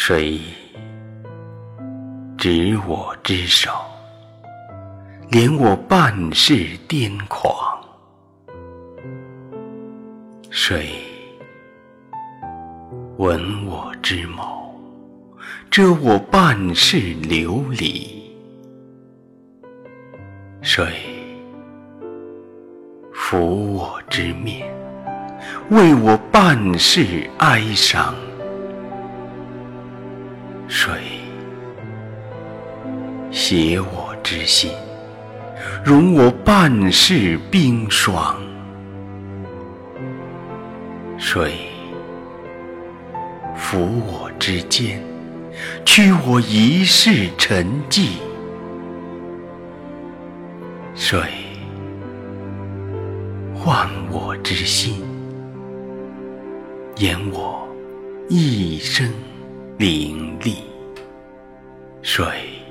谁执我之手，怜我半世癫狂？谁吻我之眸，遮我半世流离？谁抚我之面，为我半世哀伤？谁携我之心，容我半世冰霜？谁抚我之肩，驱我一世沉寂？谁唤我之心，言我一生凌厉？谁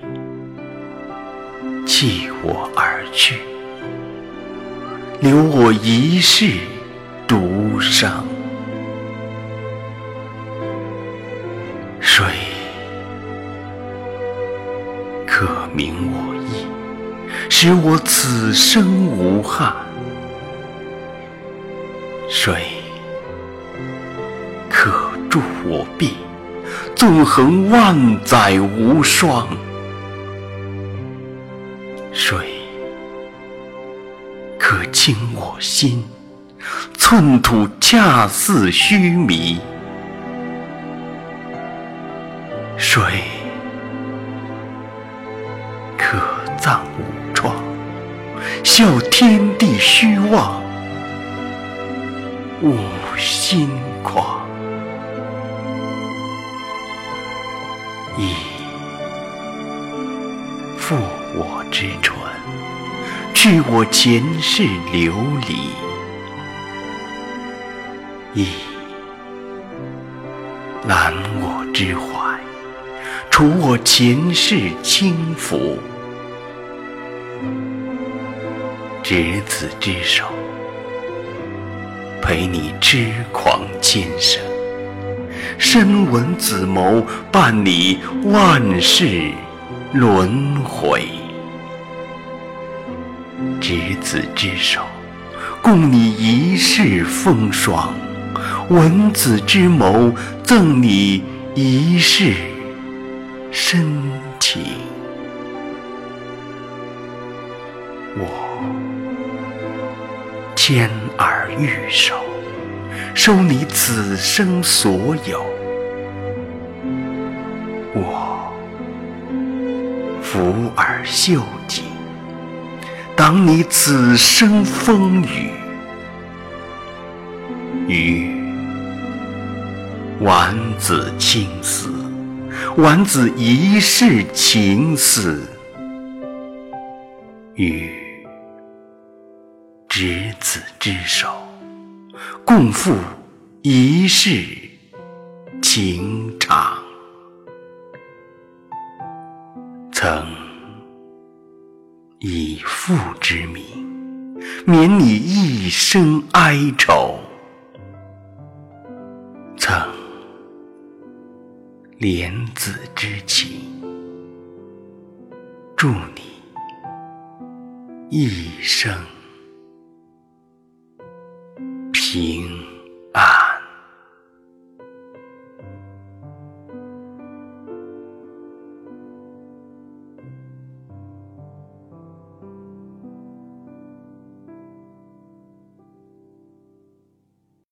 弃我而去，留我一世独伤？谁可明我意，使我此生无憾？谁可助我臂，纵横万载无双？谁可倾我心，寸土恰似须弥？谁可葬吾创，笑天地虚妄？吾心狂，以负我之唇，去我前世流离？以揽我之怀，除我前世轻浮？执子之手，陪你痴狂千生，深吻子眸，伴你万世轮回。执子之手，共你一世风霜；吻子之眸，赠你一世深情。我牵耳玉手，收你此生所有；我抚耳袖颈，挡你此生风雨。予婉子青丝，婉子一世情思；予执子之手，共赴一世情长。曾以父之名，免你一生哀愁；曾怜子之情，助你一生平